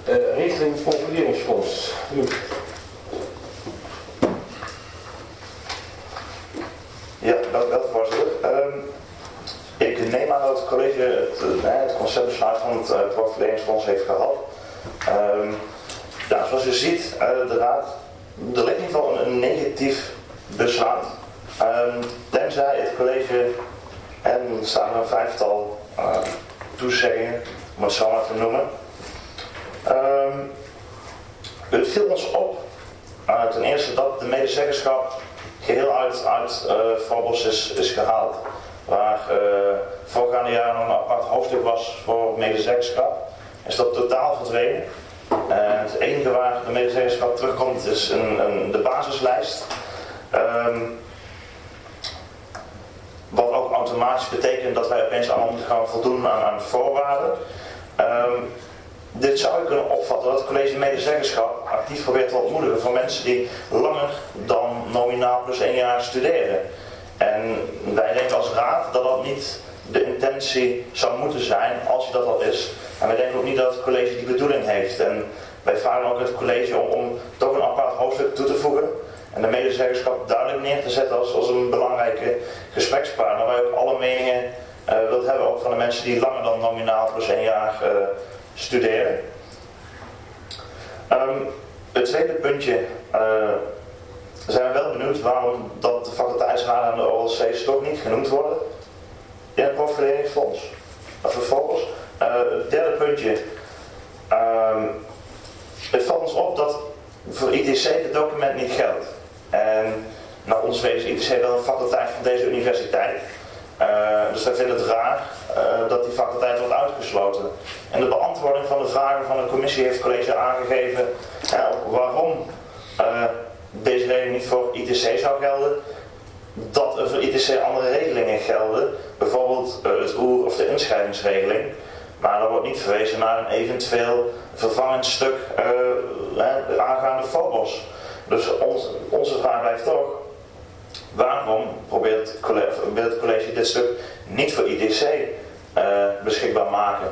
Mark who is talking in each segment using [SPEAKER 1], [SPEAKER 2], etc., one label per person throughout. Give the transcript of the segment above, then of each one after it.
[SPEAKER 1] regeling profileringsfonds.
[SPEAKER 2] Ja, dank u wel, voorzitter. Ik neem aan dat het college het conceptbesluit van het profileringsfonds heeft gehad. Zoals u ziet, de raad, er ligt in ieder geval een negatief besluit. Tenzij het college, en er staan een 5-tal toezeggingen, om het zo maar te noemen. Het viel ons op, ten eerste dat de medezeggenschap geheel uit Phobos is gehaald. Waar voorgaande jaar nog een apart hoofdstuk was voor medezeggenschap, is dat totaal verdwenen. Het enige waar de medezeggenschap terugkomt is de basislijst. Wat ook automatisch betekent dat wij opeens allemaal moeten gaan voldoen aan de voorwaarden. Dit zou je kunnen opvatten dat het college medezeggenschap actief probeert te ontmoedigen voor mensen die langer dan nominaal plus 1 jaar studeren. En wij denken als raad dat dat niet de intentie zou moeten zijn als je dat al is. En wij denken ook niet dat het college die bedoeling heeft. En wij vragen ook het college om toch een apart hoofdstuk toe te voegen. En de medezeggenschap duidelijk neer te zetten als een belangrijke gesprekspartner. Waar je ook alle meningen wilt hebben, ook van de mensen die langer dan nominaal plus 1 jaar studeren. Het tweede puntje, zijn we wel benieuwd waarom dat de faculteitsraden en de OLC's toch niet genoemd worden in het profileringsfonds. Vervolgens, het derde puntje, het valt ons op dat voor ITC het document niet geldt. En naar ons weten is ITC wel een faculteit van deze universiteit. Dus wij vinden het raar dat die faculteit wordt uitgesloten. En de beantwoording van de vragen van de commissie heeft het college aangegeven waarom deze regeling niet voor ITC zou gelden. Dat er voor ITC andere regelingen gelden, bijvoorbeeld het OER of de inschrijvingsregeling. Maar er wordt niet verwezen naar een eventueel vervangend stuk aangaande Phobos. Dus onze vraag blijft toch, waarom probeert het college dit stuk niet voor ITC beschikbaar maken?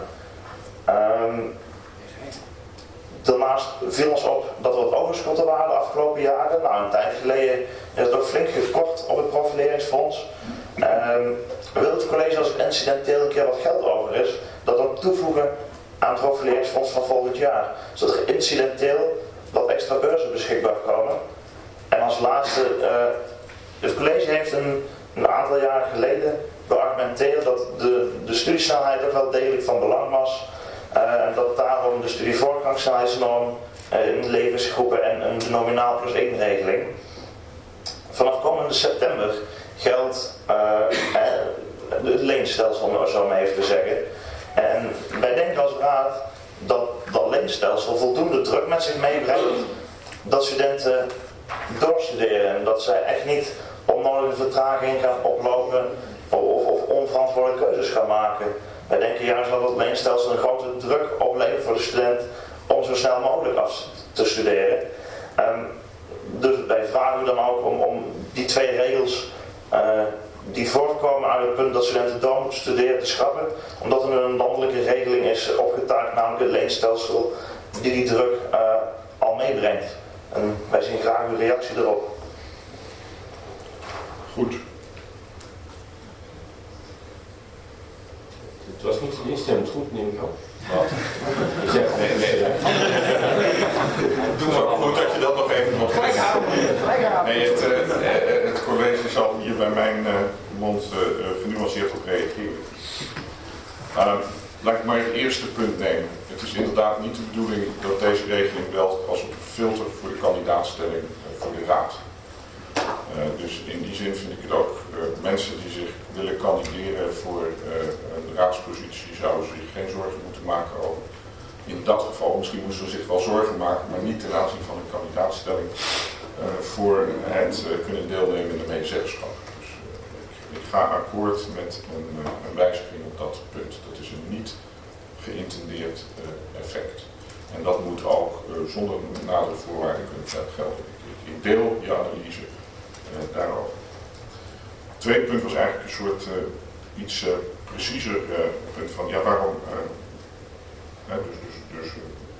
[SPEAKER 2] Daarnaast viel ons op dat er wat overschotten waren de afgelopen jaren. Nou, een tijd geleden is het ook flink gekort op het profileringsfonds. Wil het college als incidenteel een keer wat geld over is, dat dan toevoegen aan het profileringsfonds van volgend jaar. Zodat er incidenteel wat extra beurzen beschikbaar komen. En als laatste, het college heeft een aantal jaren geleden beargumenteerd dat de studiesnelheid ook wel degelijk van belang was. En dat daarom de studievoorgangssnelheidsnorm in levensgroepen en de nominaal plus 1 regeling. Vanaf komende september geldt het leenstelsel, om het zo maar even te zeggen. En wij denken als raad dat dat leenstelsel voldoende druk met zich meebrengt dat studenten doorstuderen en dat zij echt niet onnodige vertraging gaan oplopen of onverantwoorde keuzes gaan maken. Wij denken juist dat het leenstelsel een grote druk oplevert voor de student om zo snel mogelijk af te studeren. Dus wij vragen u dan ook om die 2 regels die voortkomen uit het punt dat studenten door moeten studeren te schrappen, omdat er een landelijke regeling is opgetaakt, namelijk het leenstelsel die druk al meebrengt. En wij zien graag uw reactie erop.
[SPEAKER 1] Goed. Het was niet een instemmend goed, neem ik aan. Je zegt nee.
[SPEAKER 3] Doe maar goed dat je dat nog even moet zeggen. Nee, het college zal hier bij mijn mond genuanceerd op reageren. Laat ik maar het eerste punt nemen. Het is inderdaad niet de bedoeling dat deze regeling geldt als een filter voor de kandidaatstelling voor de raad. Dus in die zin vind ik het ook, mensen die zich willen kandideren voor een raadspositie zouden zich geen zorgen moeten maken over. In dat geval, misschien moesten ze zich wel zorgen maken, maar niet ten aanzien van een kandidaatstelling voor het kunnen deelnemen in de medezeggenschap. Dus ik ga akkoord met een wijziging op dat punt. Dat is een niet geïntendeerd effect. En dat moet ook zonder nadere voorwaarden kunnen gelden. Ik deel je analyse daarover. Het tweede punt was eigenlijk een soort iets preciezer punt van ja, waarom dus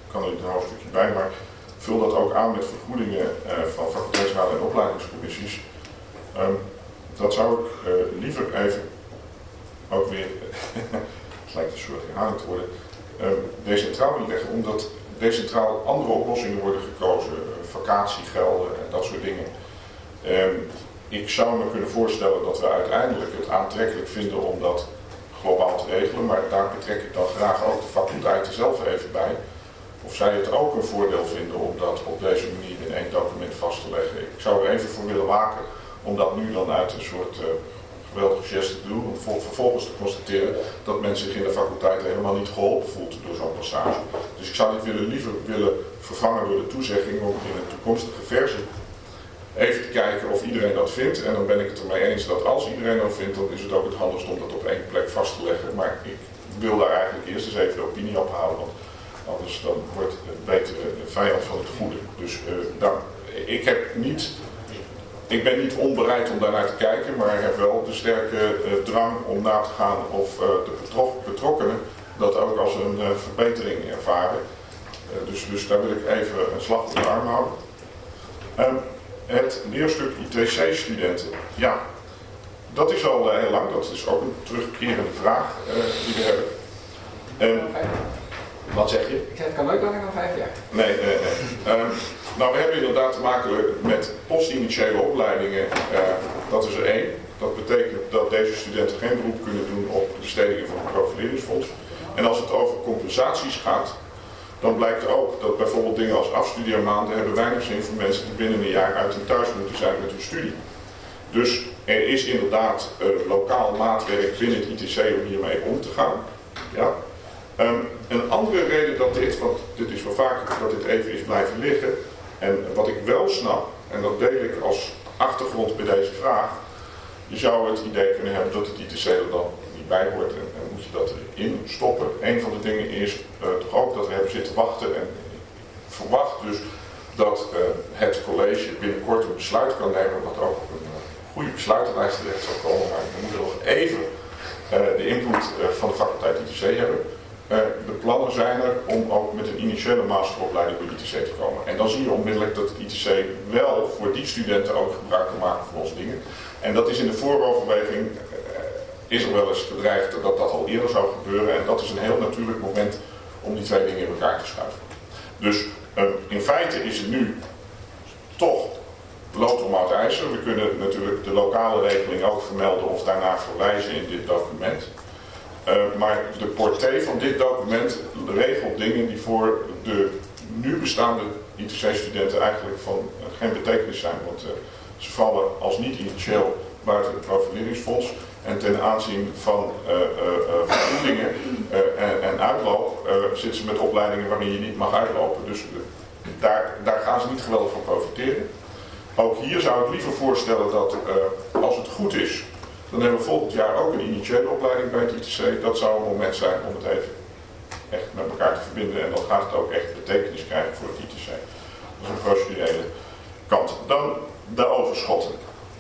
[SPEAKER 3] kan er niet een hoofdstukje bij, maar vul dat ook aan met vergoedingen van faculteitsraden en opleidingscommissies. Dat zou ik liever even ook weer, het lijkt een soort herhaling te worden, decentraal willen leggen, omdat decentraal andere oplossingen worden gekozen, vakantiegelden en dat soort dingen. Ik zou me kunnen voorstellen dat we uiteindelijk het aantrekkelijk vinden om dat globaal te regelen, maar daar betrek ik dan graag ook de faculteiten zelf even bij. Of zij het ook een voordeel vinden om dat op deze manier in één document vast te leggen. Ik zou er even voor willen waken om dat nu dan uit een soort geweldige geste te doen. Om vervolgens te constateren dat men zich in de faculteit helemaal niet geholpen voelt door zo'n passage. Dus ik zou dit liever willen vervangen door de toezegging om in een toekomstige versie even te kijken of iedereen dat vindt. En dan ben ik het ermee eens dat als iedereen dat vindt, dan is het ook het handigst om dat op één plek vast te leggen. Maar ik wil daar eigenlijk eerst eens even de opinie op houden. Want anders dan wordt het beter de vijand van het goede. Dus ik ben niet onbereid om daarnaar te kijken, maar ik heb wel de sterke drang om na te gaan of de betrokkenen dat ook als een verbetering ervaren. Dus daar wil ik even een slag op de arm houden. Het leerstuk ITC-studenten. Ja, dat is al heel lang. Dat is ook een terugkerende vraag die we hebben. Wat zeg je?
[SPEAKER 4] Ik zeg, het kan nooit langer dan 5 jaar.
[SPEAKER 3] Nee. Nou, we hebben inderdaad te maken met postinitiële opleidingen. Dat is er één. Dat betekent dat deze studenten geen beroep kunnen doen op de bestedingen van het profileringsfonds. En als het over compensaties gaat, dan blijkt ook dat bijvoorbeeld dingen als afstudeermaanden hebben weinig zin voor mensen die binnen een jaar uit hun thuis moeten zijn met hun studie. Dus er is inderdaad lokaal maatwerk binnen het ITC om hiermee om te gaan. Ja. Een andere reden dat want dit is wel vaker dat dit even is blijven liggen, en wat ik wel snap, en dat deel ik als achtergrond bij deze vraag, je zou het idee kunnen hebben dat het ITC er dan niet bij hoort en moet je dat erin stoppen. Een van de dingen is toch ook dat we hebben zitten wachten en ik verwacht dus dat het college binnenkort een besluit kan nemen wat ook op een goede besluitenlijst terecht zal komen, maar we moeten nog even de input van de faculteit ITC hebben. De plannen zijn er om ook met een initiële masteropleiding bij ITC te komen. En dan zie je onmiddellijk dat het ITC wel voor die studenten ook gebruik kan maken van onze dingen. En dat is in de vooroverweging, is er wel eens gedreigd dat dat al eerder zou gebeuren. En dat is een heel natuurlijk moment om die twee dingen in elkaar te schuiven. Dus in feite is het nu toch lood om oud ijzer. We kunnen natuurlijk de lokale regeling ook vermelden of daarna verwijzen in dit document. Maar de portée van dit document regelt dingen die voor de nu bestaande ITC-studenten eigenlijk van geen betekenis zijn. Want ze vallen als niet initieel buiten het profileringsfonds. En ten aanzien van vergoedingen en uitloop zitten ze met opleidingen waarin je niet mag uitlopen. Dus daar gaan ze niet geweldig van profiteren. Ook hier zou ik liever voorstellen dat als het goed is, dan hebben we volgend jaar ook een initiële opleiding bij het ITC. Dat zou een moment zijn om het even echt met elkaar te verbinden. En dan gaat het ook echt betekenis krijgen voor het ITC. Dat is een procedurele kant. Dan de overschotten.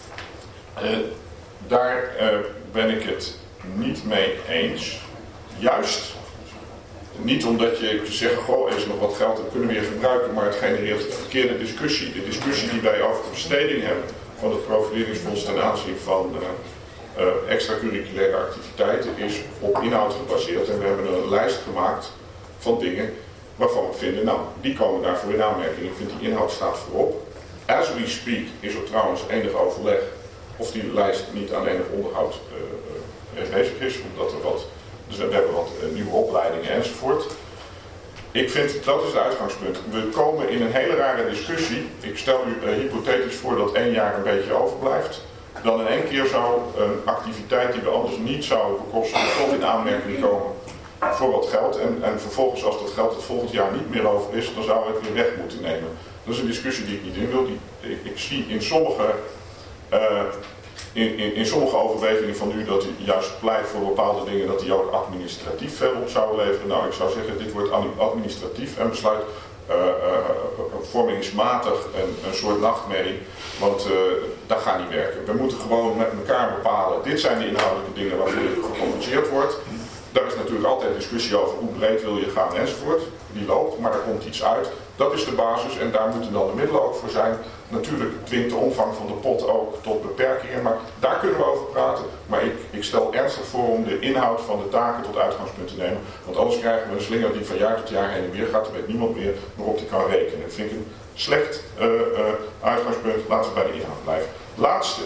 [SPEAKER 3] Daar ben ik het niet mee eens. Juist niet omdat je zegt, goh, er is nog wat geld, dat kunnen we weer gebruiken, maar het genereert de verkeerde discussie. De discussie die wij over de besteding hebben van het profileringsfonds ten aanzien van extracurriculaire activiteiten is op inhoud gebaseerd. En we hebben een lijst gemaakt van dingen waarvan we vinden, nou, die komen daarvoor in aanmerking. Ik vind die inhoud staat voorop. As we speak is er trouwens enig overleg of die lijst niet aan enig onderhoud bezig is, omdat er dus we hebben wat nieuwe opleidingen enzovoort. Ik vind, dat is het uitgangspunt. We komen in een hele rare discussie. Ik stel u hypothetisch voor dat 1 jaar een beetje overblijft. Dan in 1 keer zou een activiteit die we anders niet zouden bekosten tot in aanmerking komen voor wat geld. En vervolgens als dat geld het volgend jaar niet meer over is, dan zou het weer weg moeten nemen. Dat is een discussie die ik niet in wil. Ik zie in sommige overwegingen van u dat u juist pleit voor bepaalde dingen dat die ook administratief veel op zouden leveren. Nou, ik zou zeggen, dit wordt administratief en besluit vormingsmatig een soort nachtmerrie, want dat gaat niet werken. We moeten gewoon met elkaar bepalen, dit zijn de inhoudelijke dingen waarvoor gecompenseerd wordt. Daar is natuurlijk altijd discussie over hoe breed wil je gaan enzovoort. Die loopt, maar er komt iets uit. Dat is de basis en daar moeten dan de middelen ook voor zijn. Natuurlijk dwingt de omvang van de pot ook tot beperkingen, maar daar kunnen we over praten. Maar ik stel ernstig voor om de inhoud van de taken tot uitgangspunt te nemen. Want anders krijgen we een slinger die van jaar tot jaar heen en weer gaat. Er weet niemand meer waarop die kan rekenen. Dat vind ik een slecht uitgangspunt. Laten we bij de inhoud blijven. Laatste.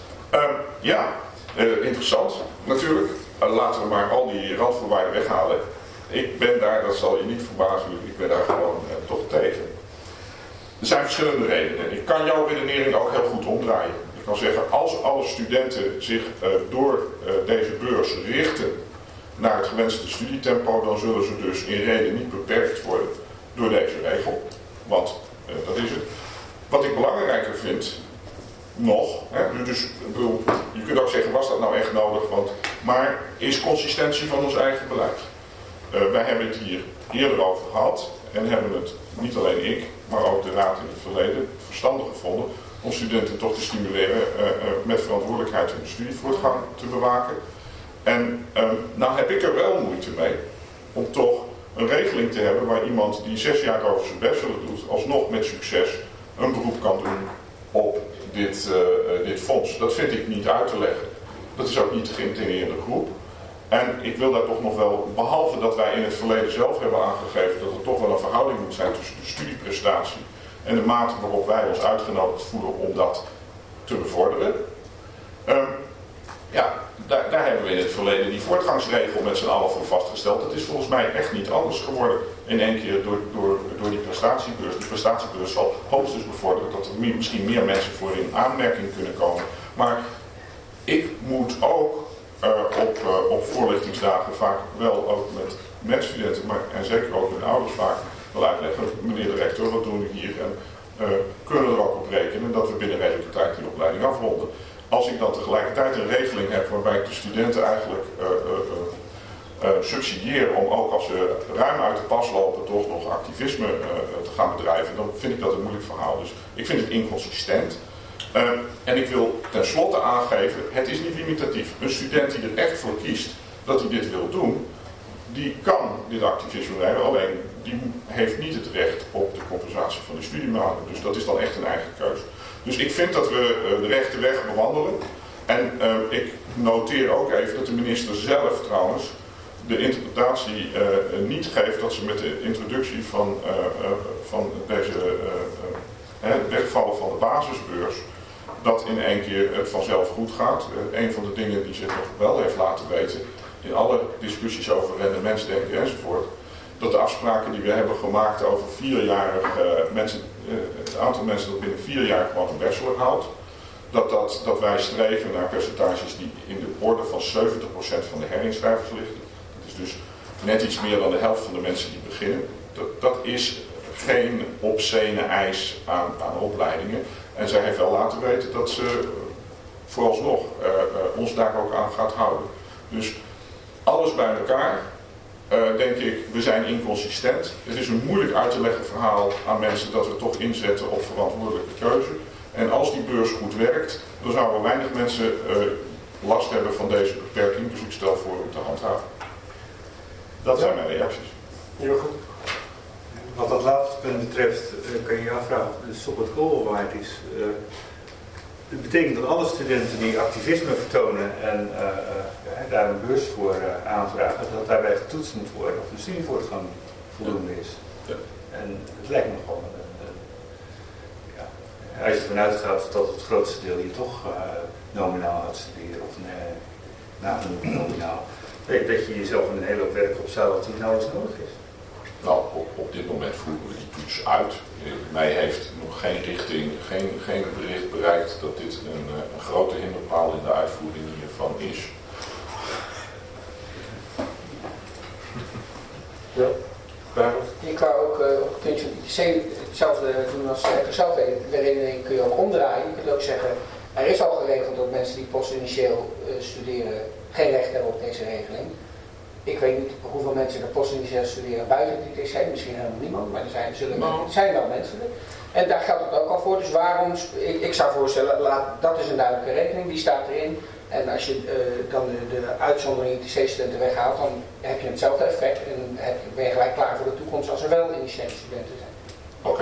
[SPEAKER 3] Interessant natuurlijk. Laten we maar al die randvoorwaarden weghalen. Ik ben daar, dat zal je niet verbazen, ik ben daar gewoon toch tegen. Er zijn verschillende redenen. Ik kan jouw redenering ook heel goed omdraaien. Ik kan zeggen, als alle studenten zich door deze beurs richten naar het gewenste studietempo, dan zullen ze dus in reden niet beperkt worden door deze regel. Want dat is het. Wat ik belangrijker vind, nog, dus je kunt ook zeggen, was dat nou echt nodig? Maar is consistentie van ons eigen beleid. Wij hebben het hier eerder over gehad en hebben het, niet alleen ik, maar ook de Raad in het verleden, verstandig gevonden om studenten toch te stimuleren met verantwoordelijkheid hun studievoortgang te bewaken. En nou heb ik er wel moeite mee om toch een regeling te hebben waar iemand die 6 jaar over zijn bachelor doet, alsnog met succes een beroep kan doen op dit fonds. Dat vind ik niet uit te leggen. Dat is ook niet de geïntegreerde groep. En ik wil daar toch nog wel, behalve dat wij in het verleden zelf hebben aangegeven dat er toch wel een verhouding moet zijn tussen de studieprestatie en de mate waarop wij ons uitgenodigd voelen om dat te bevorderen. Daar hebben we in het verleden die voortgangsregel met z'n allen voor vastgesteld. Het is volgens mij echt niet anders geworden in één keer door die prestatiebeurs. Die prestatiebeurs zal hoogstens bevorderen dat er misschien meer mensen voor in aanmerking kunnen komen. Maar ik moet ook op voorlichtingsdagen vaak wel ook met medestudenten, en zeker ook met ouders vaak wel uitleggen, meneer de rector, wat doen we hier? En kunnen we er ook op rekenen dat we binnen redelijke tijd die opleiding afronden. Als ik dan tegelijkertijd een regeling heb waarbij ik de studenten eigenlijk subsidieer om ook als ze ruim uit de pas lopen toch nog activisme te gaan bedrijven, dan vind ik dat een moeilijk verhaal. Dus ik vind het inconsistent. En ik wil tenslotte aangeven, het is niet limitatief. Een student die er echt voor kiest dat hij dit wil doen, die kan dit activisme bedrijven, alleen die heeft niet het recht op de compensatie van de studiemaanden. Dus dat is dan echt een eigen keuze. Dus ik vind dat we de rechte weg bewandelen. En ik noteer ook even dat de minister zelf trouwens de interpretatie niet geeft dat ze met de introductie van deze het wegvallen van de basisbeurs, dat in één keer het vanzelf goed gaat. Een van de dingen die zich nog wel heeft laten weten in alle discussies over rendementsdenken enzovoort, dat de afspraken die we hebben gemaakt over 4-jarig mensen, het aantal mensen dat binnen 4 jaar gewoon een bachelor haalt, dat wij streven naar percentages die in de orde van 70% van de herinschrijvers liggen. Dat is dus net iets meer dan de helft van de mensen die beginnen. Dat is geen obscene eis aan opleidingen. En zij heeft wel laten weten dat ze vooralsnog ons daar ook aan gaat houden. Dus alles bij elkaar, denk ik, we zijn inconsistent. Het is een moeilijk uit te leggen verhaal aan mensen dat we toch inzetten op verantwoordelijke keuze. En als die beurs goed werkt, dan zouden weinig mensen last hebben van deze beperking. Dus ik stel voor om te handhaven. Dat zijn mijn reacties.
[SPEAKER 1] Heel goed.
[SPEAKER 5] Wat dat laatste punt betreft, kan je je afvragen of de stop het goal waard is. Het betekent dat alle studenten die activisme vertonen en daar een beurs voor aanvragen, dat daarbij getoetst moet worden of de studievoortgang voldoende is.
[SPEAKER 3] Ja.
[SPEAKER 5] En het lijkt me gewoon, als je ervan uitgaat dat het grootste deel hier toch nominaal gaat studeren of nagenoeg nominaal, dat je jezelf in een hele hoop werk opstelt dat die nauwelijks nodig is.
[SPEAKER 3] Nou, op dit moment voeren we die toets uit. Mij heeft nog geen richting, geen bericht bereikt dat dit een grote hinderpaal in de uitvoering hiervan is.
[SPEAKER 1] Ja, waarom?
[SPEAKER 4] Ik wou ook op het puntje van ITC hetzelfde doen als de zelf. De redenering kun je ook omdraaien. Je kunt ook zeggen, er is al geregeld dat mensen die postinitieel studeren geen recht hebben op deze regeling. Ik weet niet hoeveel mensen er postinitieel studeren buiten het ITC, misschien helemaal niemand, maar er zijn wel mensen. En daar geldt het ook al voor. Dus waarom, ik zou voorstellen, dat is een duidelijke regeling, die staat erin. En als je dan de uitzondering ITC-studenten weghaalt, dan heb je hetzelfde effect en ben je gelijk klaar voor de toekomst als er wel initiële studenten zijn.
[SPEAKER 3] Oké,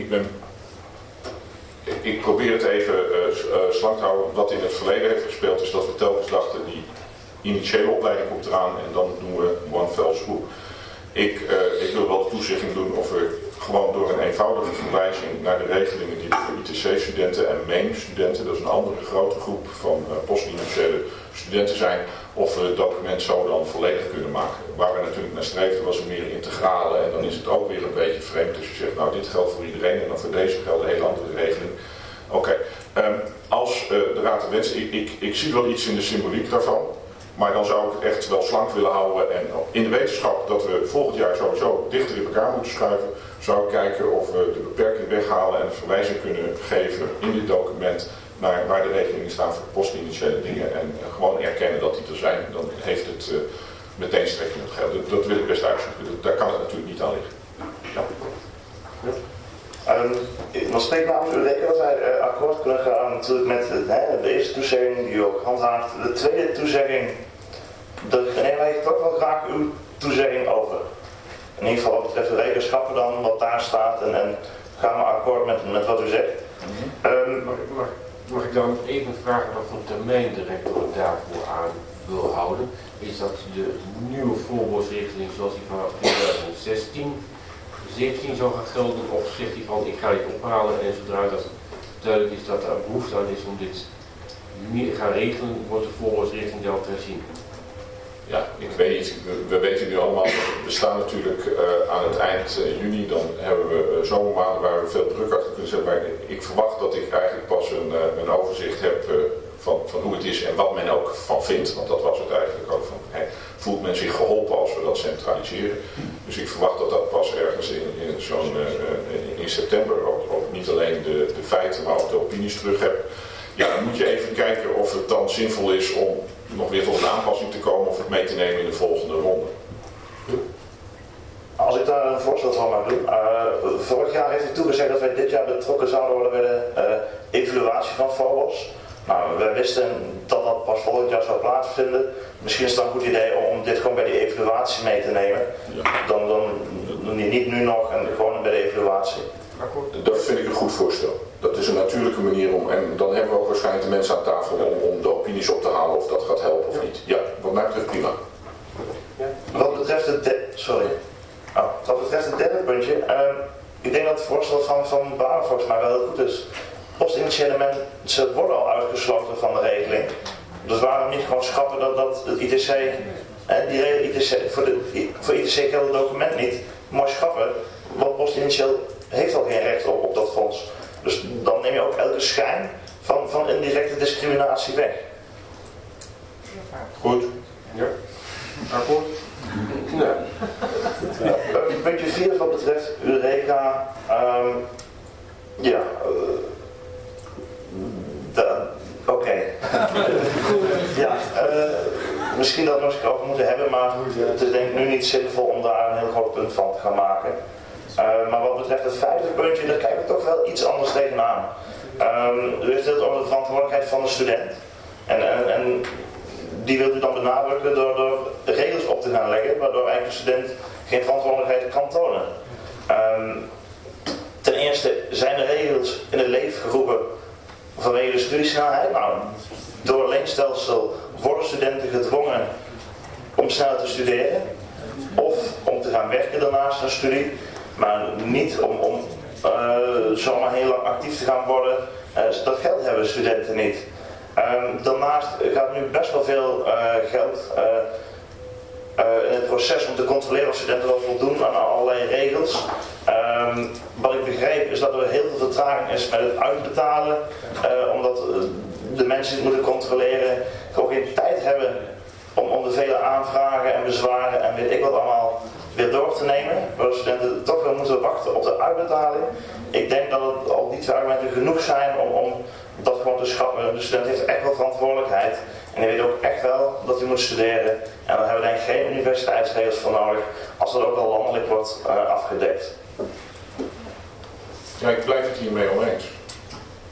[SPEAKER 3] ik probeer het even slank te houden. Wat in het verleden heeft gespeeld is dat we telkens dachten die initiële opleiding komt eraan en dan doen we one fell swoop. Ik wil wel de toezegging doen of we gewoon door een eenvoudige verwijzing naar de regelingen die voor ITC-studenten en main-studenten, dat is een andere grote groep van postinitiële studenten zijn, of we het document zo dan volledig kunnen maken. Waar we natuurlijk naar streefden was een meer integrale en dan is het ook weer een beetje vreemd als je zegt, nou dit geldt voor iedereen en dan voor deze geldt een hele andere regeling. Oké, als de Raad de Wens, ik zie wel iets in de symboliek daarvan. Maar dan zou ik het echt wel slank willen houden en in de wetenschap dat we volgend jaar sowieso dichter in elkaar moeten schuiven, zou ik kijken of we de beperking weghalen en een verwijzing kunnen geven in dit document naar waar de regelingen staan voor postinitiële dingen en gewoon erkennen dat die er zijn. Dan heeft het meteen strekking het geld. Dat wil ik best uitzoeken. Daar kan het natuurlijk niet aan liggen. Ja.
[SPEAKER 2] Dan spreekt namens Eureka dat wij akkoord kunnen gaan natuurlijk met de eerste toezegging die u ook handhaaft. De tweede toezegging, daar nemen wij toch wel graag uw toezegging over. In ieder geval wat betreft de rekenschappen dan, wat daar staat en gaan we akkoord met wat u zegt.
[SPEAKER 1] Mag ik dan even vragen wat voor termijn de rector daarvoor aan wil houden? Is dat de nieuwe voorbehoedsregeling zoals die vanaf 2016, 17 zou gaan gelden, of zegt hij van ik ga dit ophalen en zodra dat duidelijk is dat er behoefte aan is om dit meer gaan regelen, wordt de voorbehoedsregeling zelf herzien?
[SPEAKER 3] Ja, ik weet niet. We weten nu allemaal, we staan natuurlijk aan het eind juni, dan hebben we zomermaanden waar we veel druk achter kunnen zetten. Maar ik verwacht dat ik eigenlijk pas een overzicht heb van hoe het is en wat men ook van vindt. Want dat was het eigenlijk ook van, voelt men zich geholpen als we dat centraliseren. Dus ik verwacht dat dat pas ergens in september ook niet alleen de feiten, maar ook de opinies terug heb. Ja, dan moet je even kijken of het dan zinvol is om nog weer tot een aanpassing te komen of het mee te nemen in de volgende ronde.
[SPEAKER 2] Als ik daar een voorstel van mag doen. Vorig jaar heeft u toegezegd dat wij dit jaar betrokken zouden worden bij de evaluatie van VOBOS. Nou, wij wisten dat dat pas volgend jaar zou plaatsvinden. Misschien is het dan een goed idee om dit gewoon bij de evaluatie mee te nemen. Ja. Dan niet nu nog en gewoon bij de evaluatie.
[SPEAKER 3] Dat vind ik een goed voorstel. Dat is een natuurlijke manier om, en dan hebben we ook waarschijnlijk de mensen aan tafel om de opinies op te halen of dat gaat helpen of niet. Ja, wat mij betreft prima.
[SPEAKER 2] Wat betreft het derde puntje, ik denk dat het voorstel van Baan volgens mij wel heel goed is. Postinitiële mensen worden al uitgesloten van de regeling. Dus waarom niet gewoon schrappen dat het ITC, voor ITC geldt het document niet, maar schrappen, want postinitieel heeft al geen recht op dat fonds. Dus dan neem je ook elke schijn van indirecte discriminatie weg.
[SPEAKER 3] Goed.
[SPEAKER 1] Ja. Akkoord?
[SPEAKER 2] Ja. Puntje 4 wat betreft Eureka. Oké. Ja, misschien dat we nog eens over moeten hebben, maar het is denk ik nu niet zinvol om daar een heel groot punt van te gaan maken. Maar wat betreft het vijfde puntje, daar kijken we toch wel iets anders tegenaan. U heeft het over de verantwoordelijkheid van de student. En die wilt u dan benadrukken door regels op te gaan leggen, waardoor eigenlijk de student geen verantwoordelijkheid kan tonen. Ten eerste zijn de regels in het leven geroepen vanwege de studiesnelheid. Nou, door het leenstelsel worden studenten gedwongen om sneller te studeren of om te gaan werken daarnaast een studie, maar niet om zomaar heel lang actief te gaan worden. Dat geld hebben studenten niet. Daarnaast gaat nu best wel veel geld in het proces om te controleren of studenten wel voldoen aan allerlei regels. Wat ik begreep is dat er heel veel vertraging is met het uitbetalen, omdat de mensen die het moeten controleren gewoon geen tijd hebben om de vele aanvragen en bezwaren en weet ik wat allemaal weer door te nemen, waardoor studenten toch wel moeten wachten op de uitbetaling. Ik denk dat het al die twee argumenten genoeg zijn om dat gewoon te schrappen. De student heeft echt wel verantwoordelijkheid en die weet ook echt wel dat hij moet studeren. En daar hebben we denk ik geen universiteitsregels voor nodig als dat ook al landelijk wordt afgedekt.
[SPEAKER 3] Ja, ik blijf het hiermee oneens.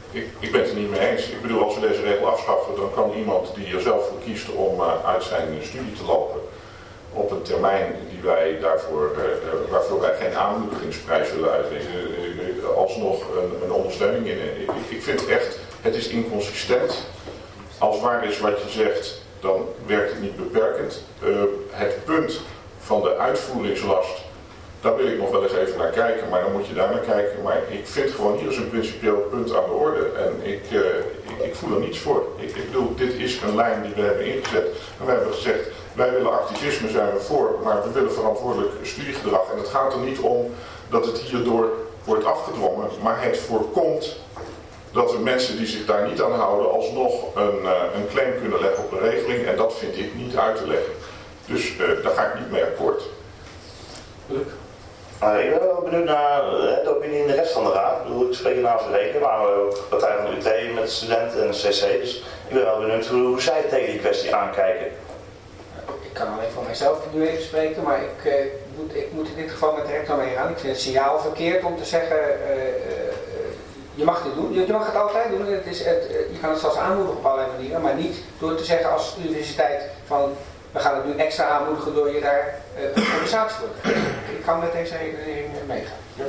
[SPEAKER 3] Ik ben het er niet mee eens. Ik bedoel, als we deze regel afschaffen, dan kan iemand die er zelf voor kiest om uit zijn studie te lopen, op een termijn die wij waarvoor wij geen aanmoedigingsprijs willen uitdelen, alsnog een ondersteuning in. Ik vind echt, het is inconsistent. Als waar is wat je zegt, dan werkt het niet beperkend. Het punt van de uitvoeringslast, daar wil ik nog wel eens even naar kijken, maar dan moet je daar naar kijken. Maar ik vind gewoon, hier is een principieel punt aan de orde en ik voel er niets voor. Ik bedoel, dit is een lijn die we hebben ingezet en we hebben gezegd, wij willen activisme, zijn we voor, maar we willen verantwoordelijk studiegedrag. En het gaat er niet om dat het hierdoor wordt afgedwongen, maar het voorkomt dat er mensen die zich daar niet aan houden alsnog een claim kunnen leggen op een regeling en dat vind ik niet uit te leggen. Dus daar ga ik niet mee akkoord.
[SPEAKER 1] Luc?
[SPEAKER 2] Ik ben wel benieuwd naar de opinie in de rest van de raad. Ik spreek hier namens de Reken, maar we hebben ook partij van de UT met studenten en de CC. Dus ik ben wel benieuwd hoe zij tegen die kwestie aankijken.
[SPEAKER 4] Ik kan alleen voor mijzelf nu even spreken, maar ik moet in dit geval met de rector meegaan. Ik vind het signaal verkeerd om te zeggen, je mag dit doen. Je mag het altijd doen. Je kan het zelfs aanmoedigen op allerlei manieren, maar niet door te zeggen als universiteit van we gaan het nu extra aanmoedigen door je daar compensatie voor te geven. Ik kan met deze redenering meegaan.
[SPEAKER 1] Ja.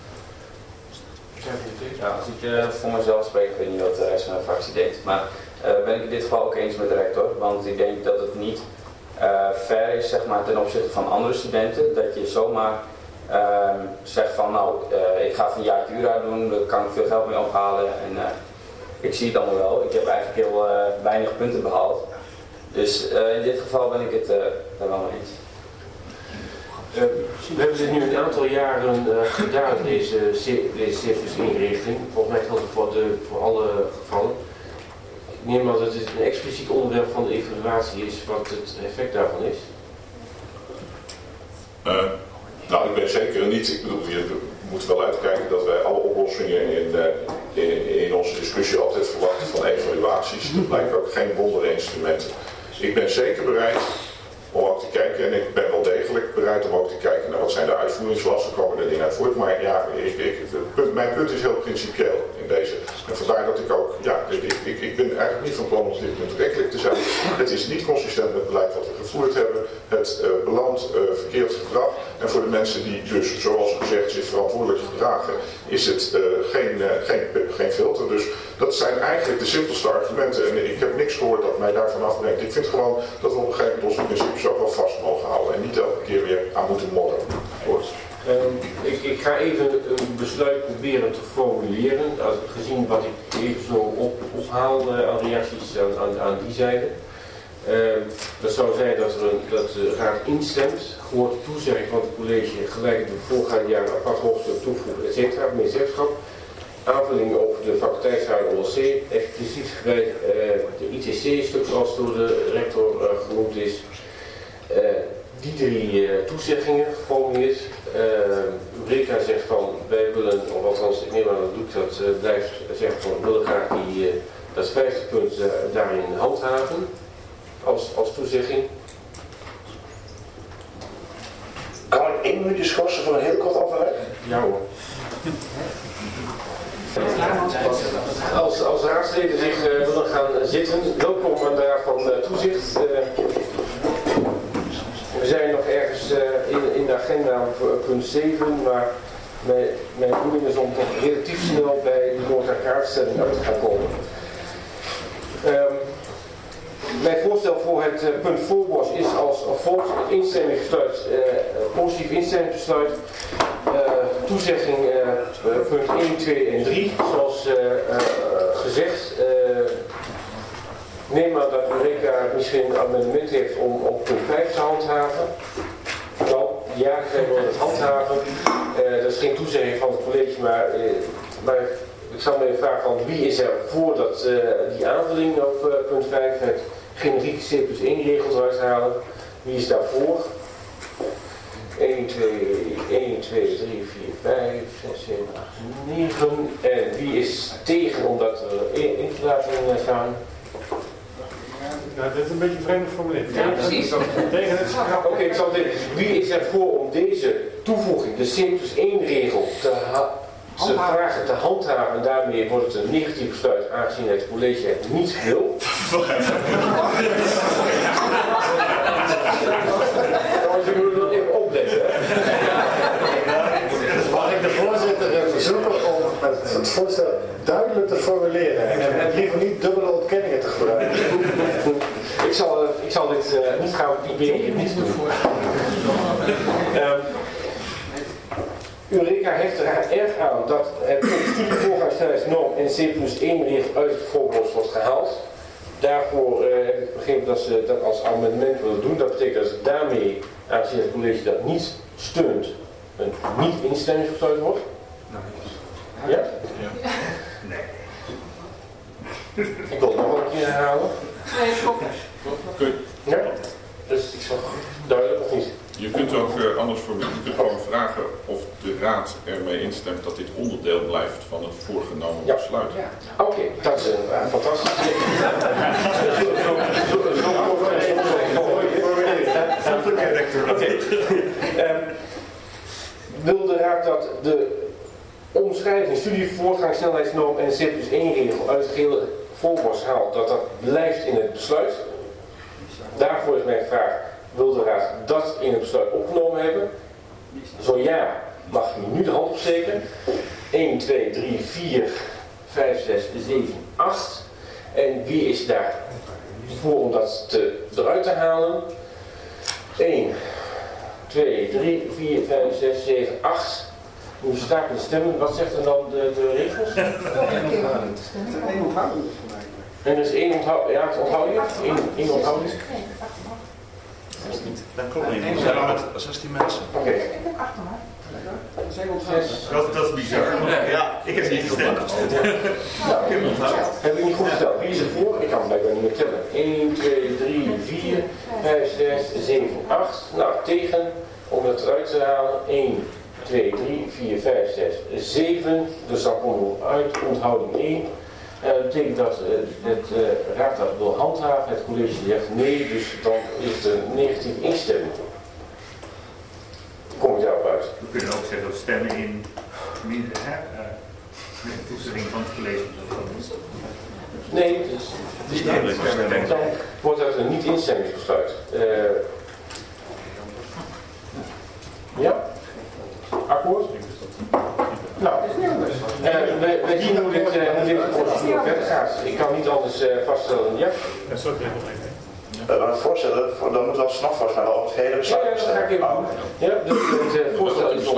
[SPEAKER 6] Ja, als ik voor mezelf spreek, ik weet niet wat de rest van de fractie denkt, maar ben ik in dit geval ook eens met de rector, want ik denk dat het niet fair is, zeg maar, ten opzichte van andere studenten, dat je zomaar zegt van nou, ik ga van jaartje URA doen, daar kan ik veel geld mee ophalen en ik zie het allemaal wel. Ik heb eigenlijk heel weinig punten behaald. Dus in dit geval ben ik het daar wel mee eens.
[SPEAKER 1] We hebben dit nu een aantal jaren gedaan, deze C+1-regeling. Volgens mij geldt het voor alle gevallen. Ik neem aan dat het een expliciet onderwerp van de evaluatie is wat het effect daarvan is.
[SPEAKER 3] Nou, ik ben zeker niet. Ik bedoel, we moeten wel uitkijken dat wij alle oplossingen in onze discussie altijd verwachten van evaluaties. Dat blijkt ook geen wonderinstrument. Ik ben zeker bereid om ook te kijken, en ik ben wel degelijk bereid om ook te kijken naar wat zijn de uitvoeringslasten, komen er dingen uit voort. Maar ja, mijn punt is heel principieel in deze. En vandaar dat ik ook, ja, ik ben eigenlijk niet van plan om dit betrekkelijk te zijn. Het is niet consistent met het beleid wat we gevoerd hebben. Het belandt verkeerd gedrag. En voor de mensen die dus, zoals gezegd, zich verantwoordelijk gedragen, is het geen filter. Dus dat zijn eigenlijk de simpelste argumenten. En ik heb niks gehoord dat mij daarvan afbrengt. Ik vind gewoon dat we op een gegeven moment onze principes ook wel vast mogen houden. En niet elke keer weer aan moeten modderen.
[SPEAKER 1] Ik ga even een besluit proberen te formuleren, gezien wat ik even zo ophaal aan reacties aan die zijde. Dat zou zijn dat de raad instemt, gehoord de toezegging van het college gelijk de voorgaande jaren apart hoofdstuk toevoegen, etc. meer zeggenschap, aanvullingen op de faculteitsraad onder C, expliciet gewijd de ITC-stuk zoals door de rector genoemd is. Die drie toezeggingen geformuleerd. Eureka zegt van, wij willen, of althans ik neem aan dat Luc dat blijft zeggen van, we willen graag dat 50 punt daarin handhaven als toezegging.
[SPEAKER 2] Kan ik 1 minuutje schorsen voor een heel kort overleg?
[SPEAKER 1] Ja hoor. Als raadsleden zich willen gaan zitten, welkom aan de Raad van Toezicht. We zijn nog ergens in de agenda voor punt 7, maar mijn bedoeling is om toch relatief snel bij de noodzaakstelling uit te gaan komen. Mijn voorstel voor het punt voorbos is als volgt het instemming-besluit, positief instemming-besluit, toezegging punt 1, 2 en 3, zoals gezegd. Neem aan dat Eureka misschien een amendement heeft om op punt 5 te handhaven. Dan, ja, zij willen het handhaven. Dat is geen toezegging van het college, maar ik zal me even vragen van wie is er voor dat die aanvulling op punt 5, het generieke C+1 regels uithalen. Wie is daarvoor? 1, 2, 3, 4, 5, 6, 7, 8, 9. En wie is tegen om dat in te laten staan?
[SPEAKER 5] Ja, dit is een beetje vreemd geformuleerd.
[SPEAKER 4] Ja, precies.
[SPEAKER 1] Oké, wie is er voor om deze toevoeging, de C+1 regel, ze vragen te handhaven en daarmee wordt het een negatief besluit aangezien het college het niet wil. Nou, je moet wel even opletten.
[SPEAKER 7] Mag ik de voorzitter verzoeken om het voorstel duidelijk te formuleren en liever niet dubbele ontkenningen te gebruiken?
[SPEAKER 1] Ik zal dit niet gaan proberen niet te doen. Eureka heeft er erg aan dat het studievoorgangsnelheidsnorm en C+1 regel uit het voorbod wordt gehaald. Daarvoor heb ik begrepen dat ze dat als amendement willen doen. Dat betekent dat ze daarmee, aangezien het college dat niet steunt, een niet-instemmingsbesluit wordt. Ja?
[SPEAKER 5] Nee.
[SPEAKER 1] Ik wil het nog wel een keer herhalen. Ja? Dus ik zal duidelijk of niet.
[SPEAKER 3] Je kunt ook anders formuleren. Je kunt gewoon vragen of de raad ermee instemt dat dit onderdeel blijft van het voorgenomen besluit.
[SPEAKER 1] Ja. Oké, dat is fantastisch. Wil de raad dat de omschrijving studievoorgangsnelheidsnorm en C+1 regel uit het gehele voorbos haalt, dat blijft in het besluit? Daarvoor is mijn vraag, wil de raad dat in het besluit opgenomen hebben? Zo ja, mag je nu de hand opsteken. 1, 2, 3, 4, 5, 6, 7, 8. En wie is daar voor om dat eruit te halen? 1, 2, 3, 4, 5, 6, 7, 8. Hoe staken de stemmen? Wat zegt er dan de regels?
[SPEAKER 8] Eén onthouding is voor mij.
[SPEAKER 1] En er is 1 onthouding. Ja, het onthouden je? 1 onthouding.
[SPEAKER 2] Dat klopt niet. We zijn al met 16 mensen.
[SPEAKER 1] Oké.
[SPEAKER 8] Ik heb 8 maar. Dat is 1 onthouding.
[SPEAKER 5] Dat is bizar. Ja, ik heb niet gestemd.
[SPEAKER 1] Heb ik niet goed geteld? Wie is er voor? Ik kan blijkbaar niet meer tellen. 1, 2, 3, 4, 5, 6, 7, 8. Nou, tegen, om het eruit te halen. 1, 2, 3, 4, 5, 6, 7. Dus dan komen we uit onthouding 1. Dat betekent dat het raad dat wil handhaven. Het college zegt nee, dus dan is het een negatieve instemming. Kom ik daarop uit?
[SPEAKER 5] We kunnen ook zeggen dat stemmen in met de toestemming van het college.
[SPEAKER 1] Nee, dus dan wordt het een niet-instemmingsbesluit. Ja? Akkoord? Nou, wij zien hoe dit procedure verder gaat. Ik kan niet anders vaststellen. Ja?
[SPEAKER 2] Voorzitter, dan moet wel snel volgens mij wel op het gehele besluit
[SPEAKER 1] Ja, dat ga ik even doen. Ja, dus het voorstel is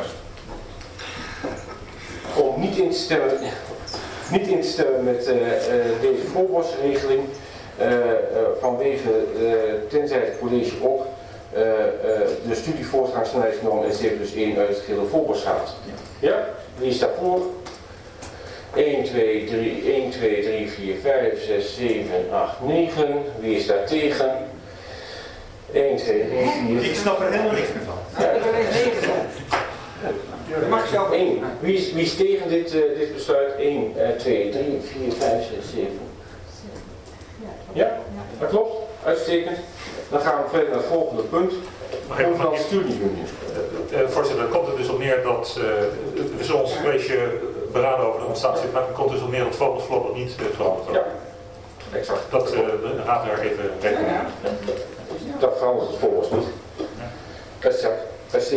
[SPEAKER 1] om niet in te stemmen met deze voorbosregeling vanwege, tenzij het college ook de studievoortgangsnelheidsnorm en C+1 uit het gehele voorbos haalt. Ja? Wie is daarvoor? 1, 2, 3, 4, 5, 6, 7, 8, 9. Wie is daar tegen? 1, 2, 3, 4.
[SPEAKER 5] Ik snap er helemaal niks meer van.
[SPEAKER 1] Ja,
[SPEAKER 8] Ik ben even 9. Dat mag zelf
[SPEAKER 1] 1. Wie is tegen dit besluit? 1, 2, 3, 4, 5, 6, 7. Ja, dat klopt. Uitstekend. Dan gaan we verder naar het volgende punt. Overal studieunie.
[SPEAKER 9] Voorzitter, dan komt het dus op neer dat we zullen ons college beraden over de ontstaanswet, maar het komt dus op neer dat het voorbeeld voorlopig niet veranderd wordt.
[SPEAKER 1] Ja, exact.
[SPEAKER 9] Dat de raad daar even rekening mee.
[SPEAKER 1] Dat verandert het volgens niet. Uitstekend.